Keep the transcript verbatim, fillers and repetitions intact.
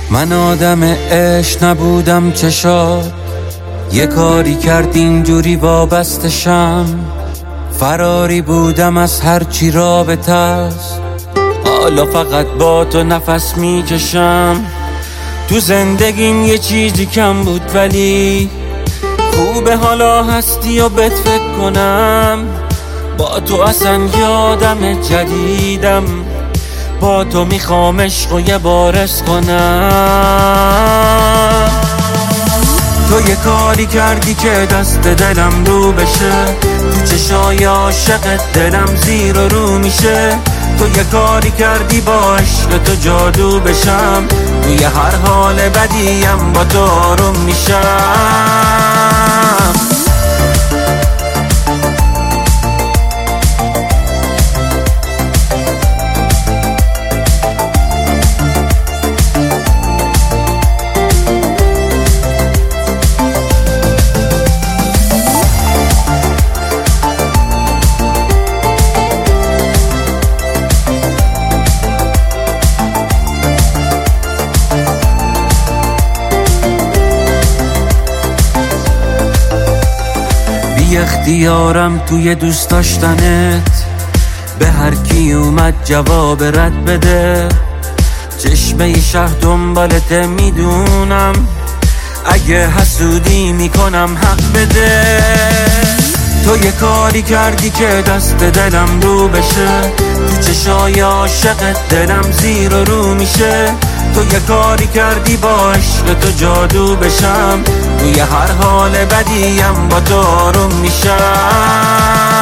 من آدم عشق نبودم چشات، یه کاری کرد اینجوری وابستشم. فراری بودم از هرچی رابطه است، حالا فقط با تو نفس میکشم. تو زندگیم یه چیزی کم بود ولی خوبه حالا هستی و بهت فکر کنم. با تو اصلا یادم جدیدم، با تو میخوام عشق و یه بارس کنم. تو یه کاری کردی که دست دلم رو بشه، تو چشای عاشقت دلم زیر و رو میشه. تو یه کاری کردی با عشق تو جادو بشم، توی هر حال بدیم با تو آروم میشم. بی اختیارم توی دوست داشتنت، به هر کی اومد جواب رد بده. چشمه شهر دنبالت میدونم، اگه حسودی میکنم حق بده. تو یه کاری کردی که دست دلم رو بشه، تو چشای عاشقت دلم زیر و رو میشه. تو یه کاری کردی با عشق تو جادو بشم، توی هر حال بدیم با تو آروم میشم.